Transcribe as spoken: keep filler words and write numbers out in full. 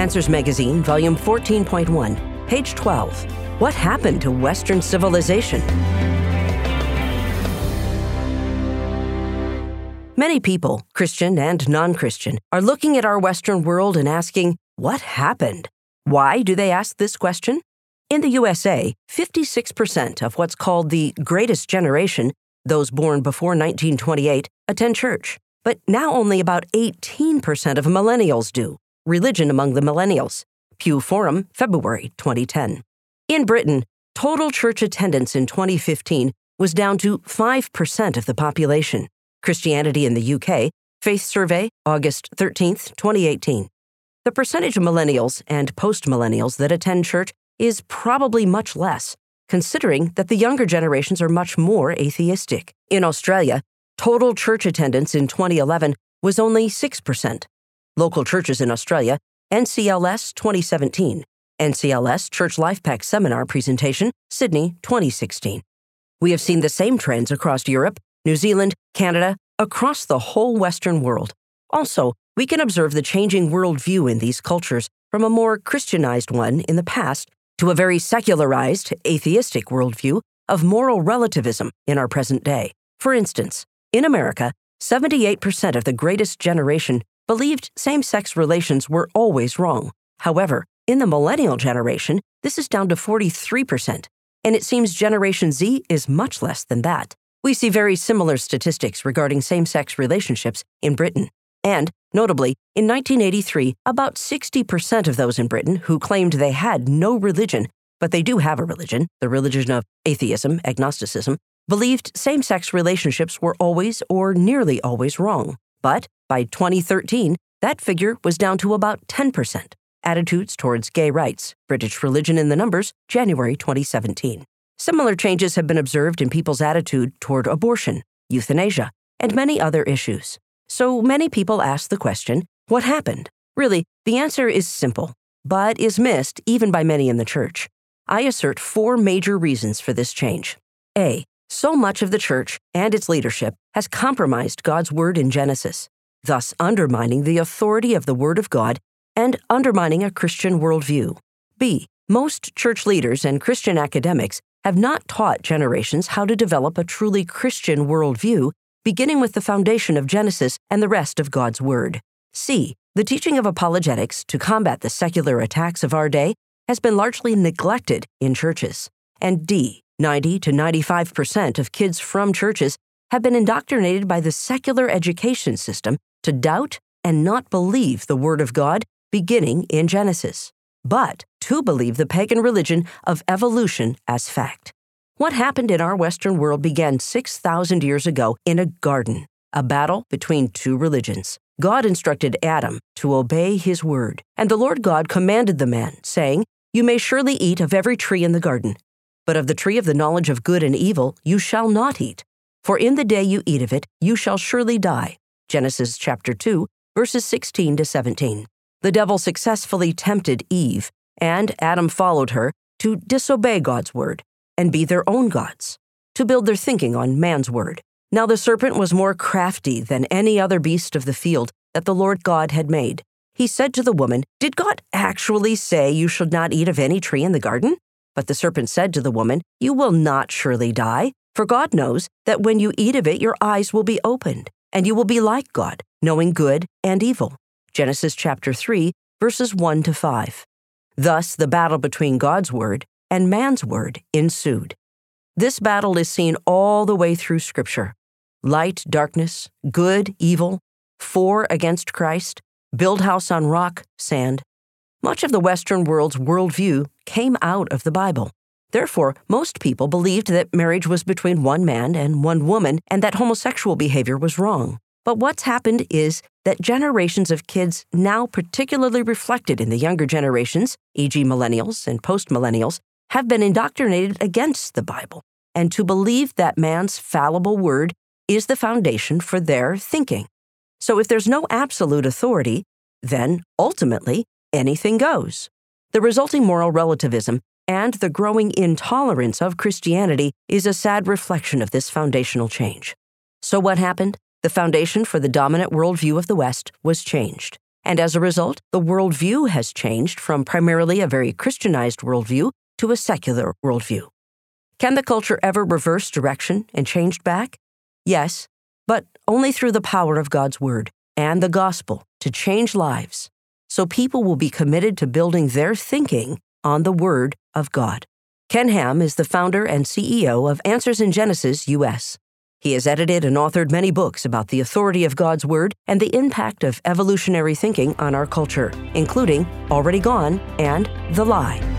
Answers Magazine, Volume fourteen point one, page twelve. What happened to Western civilization? Many people, Christian and non-Christian, are looking at our Western world and asking, what happened? Why do they ask this question? In the U S A, fifty-six percent of what's called the Greatest Generation, those born before nineteen twenty-eight, attend church. But now only about eighteen percent of millennials do. Religion among the millennials. Pew Forum, February twenty ten. In Britain, total church attendance in twenty fifteen was down to five percent of the population. Christianity in the U K, Faith Survey, August thirteenth, twenty eighteen. The percentage of millennials and post-millennials that attend church is probably much less, considering that the younger generations are much more atheistic. In Australia, total church attendance in twenty eleven was only six percent. Local churches in Australia, N C L S twenty seventeen, N C L S Church Life Pack Seminar Presentation, Sydney twenty sixteen. We have seen the same trends across Europe, New Zealand, Canada, across the whole Western world. Also, we can observe the changing worldview in these cultures from a more Christianized one in the past to a very secularized, atheistic worldview of moral relativism in our present day. For instance, in America, seventy-eight percent of the Greatest Generation believed same-sex relations were always wrong. However, in the millennial generation, this is down to forty-three percent, and it seems Generation Z is much less than that. We see very similar statistics regarding same-sex relationships in Britain. And, notably, in nineteen eighty-three, about sixty percent of those in Britain who claimed they had no religion, but they do have a religion, the religion of atheism, agnosticism, believed same-sex relationships were always or nearly always wrong. But by twenty thirteen, that figure was down to about ten percent. Attitudes towards gay rights, British Religion in the Numbers, January twenty seventeen. Similar changes have been observed in people's attitude toward abortion, euthanasia, and many other issues. So many people ask the question, what happened? Really, the answer is simple, but is missed even by many in the church. I assert four major reasons for this change. A. So much of the church and its leadership has compromised God's word in Genesis, thus undermining the authority of the Word of God and undermining a Christian worldview. B. Most church leaders and Christian academics have not taught generations how to develop a truly Christian worldview, beginning with the foundation of Genesis and the rest of God's Word. C. The teaching of apologetics to combat the secular attacks of our day has been largely neglected in churches. And D. ninety to ninety-five percent of kids from churches have been indoctrinated by the secular education system to doubt and not believe the Word of God, beginning in Genesis, but to believe the pagan religion of evolution as fact. What happened in our Western world began six thousand years ago in a garden, a battle between two religions. God instructed Adam to obey his word, and the Lord God commanded the man, saying, "You may surely eat of every tree in the garden, but of the tree of the knowledge of good and evil you shall not eat, for in the day you eat of it you shall surely die." Genesis chapter two, verses sixteen to seventeen. The devil successfully tempted Eve, and Adam followed her, to disobey God's word and be their own gods, to build their thinking on man's word. Now the serpent was more crafty than any other beast of the field that the Lord God had made. He said to the woman, "Did God actually say you should not eat of any tree in the garden?" But the serpent said to the woman, "You will not surely die, for God knows that when you eat of it your eyes will be opened, and you will be like God, knowing good and evil." Genesis chapter three, verses one to five. Thus the battle between God's word and man's word ensued. This battle is seen all the way through Scripture. Light, darkness, good, evil, for against Christ, build house on rock, sand. Much of the Western world's worldview came out of the Bible. Therefore, most people believed that marriage was between one man and one woman and that homosexual behavior was wrong. But what's happened is that generations of kids, now particularly reflected in the younger generations, for example millennials and post-millennials, have been indoctrinated against the Bible and to believe that man's fallible word is the foundation for their thinking. So if there's no absolute authority, then, ultimately, anything goes. The resulting moral relativism and the growing intolerance of Christianity is a sad reflection of this foundational change. So what happened? The foundation for the dominant worldview of the West was changed. And as a result, the worldview has changed from primarily a very Christianized worldview to a secular worldview. Can the culture ever reverse direction and change back? Yes, but only through the power of God's Word and the gospel to change lives, so people will be committed to building their thinking on the Word of God. Ken Ham is the founder and C E O of Answers in Genesis U S. He has edited and authored many books about the authority of God's Word and the impact of evolutionary thinking on our culture, including Already Gone and The Lie.